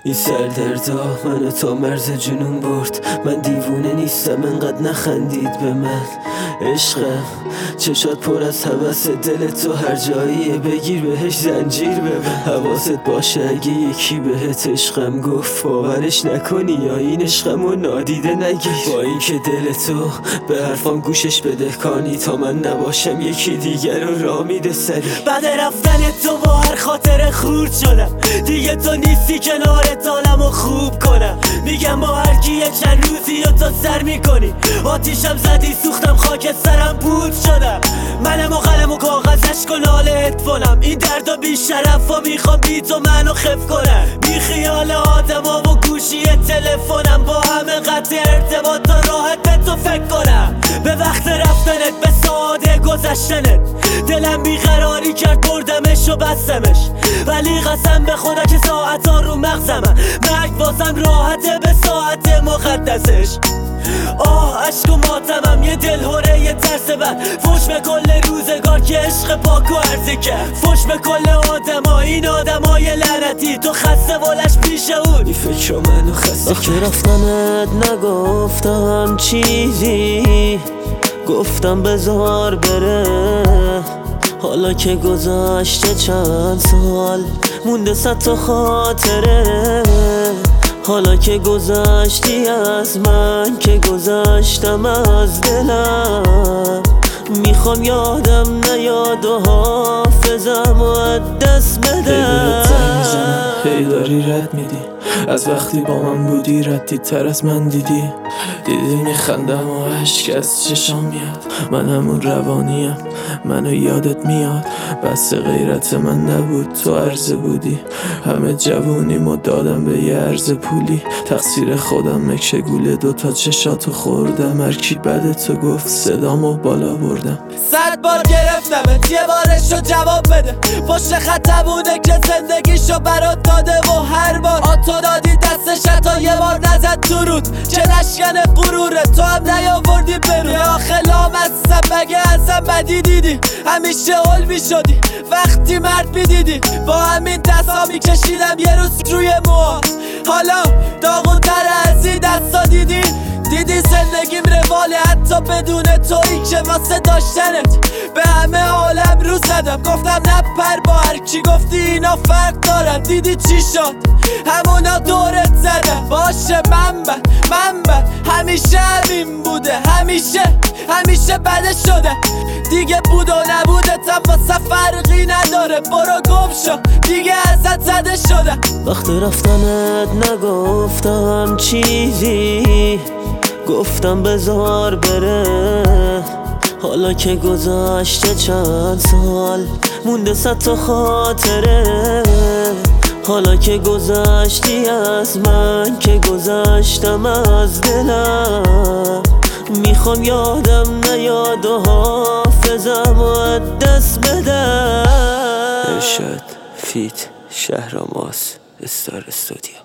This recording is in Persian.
این سردردا منو تا مرز جنون برد. من دیوونه نیستم انقدر نخندید به من. عشقم چشات پر از هوس، دل تو هر جاییه بگیر بهش زنجیر ببن. حواست باشه اگه یکی بهت عشقم گفت باورش نکنی یا این عشقمو نادیده نگیر. با اینکه دل تو به حرفام گوشش بده کانی، تا من نباشم یکی دیگر رو راه میده سری. بعد رفتن تو با هر خاطر خورد شدم، دیگه تو نیستی کنارت حالمو خوب کنم. میگم با هر کی یه چند روزی و تو سر میکنی، آتیشم زدی سوختم خاک سرم بود شدم. منم و قلم و کاغذش کن حال هدفونم، این دردا بی شرف و میخوام بی تو منو خف کنم. بی خیال آدم ها و گوشی تلفنم، با همه قطع ارتباط تا راحت به تو فکر کنم. به وقت رفتنت به ساده گذشتنت دلم بیقراری کرد، بردمش و بستمش. ولی قسم به خدا که ساعت ها رو مغزمم، مرگ واسم راحته به ساعت مقدسش. عشق و ماتمم یه دل هره یه ترس بد، فوش به کل روزگار که عشق پاکو عرضه کرد. فوش به کل آدم این آدم های لعنتی، تو خسته ولش پیش اون این فکر منو خسته کرد. وقتی رفتنت نگفتم چیزی، گفتم بذار بره. حالا که گذشته چند سال مونده 100 تا خاطره. حالا که گذشتی از من که گذشتم از دلم، میخوام یادم نیاد و حافظم و از دست بدم. هی داری رد میدی از وقتی با من بودی، ردی تر از من دیدی میخندم و عشق از چشام میاد. من همون روانیم منو یادت میاد، بس غیرت من نبود تو عرضه بودی. همه جوونیمو دادم به یه عرض پولی، تقصیر خودم مکشه گوله 2 تا چشاتو خوردم. هر کی بده تو گفت صدامو بالا بردم. 100 بار گرفتمت یه بارشو جواب بده، پشت خط بوده که زندگیشو برات داده و هر بار آتو دادی دستش حتی یه بار نزد تو رود. چه نشکن غروره تو هم نیاوردی برو، یه آخه لامصب مگه ازم بدی دیدی؟ همیشه علمی شدی وقتی مرد میدیدی، با همین دستا میکشیدم یه روز روی موها. حالا داغون‌تر از این دستا دیدی زندگیم رواله حتی بدون تویی که واسه داشتنت به همه عالم رو زدم. گفتم نپر با هر کی گفتی اینا فرق دارن، دیدی چی شد؟ همونا دورت زدن. باشه من بد همیشه همین بوده، همیشه بده شده دیگه. بود و نبودتم واسه فرقی نداره، برو گم شو دیگه ازت زده شده. وقتی رفتنت نگفتم چیزی، گفتم بذار بره. حالا که گذشته چند سال مونده 100 تا خاطره. حالا که گذشتی از من که گذشتم از دلم، میخوام یادم نیاد و حافظم و از دست بدم. ارشاد فیت شهراماس استار استودیو.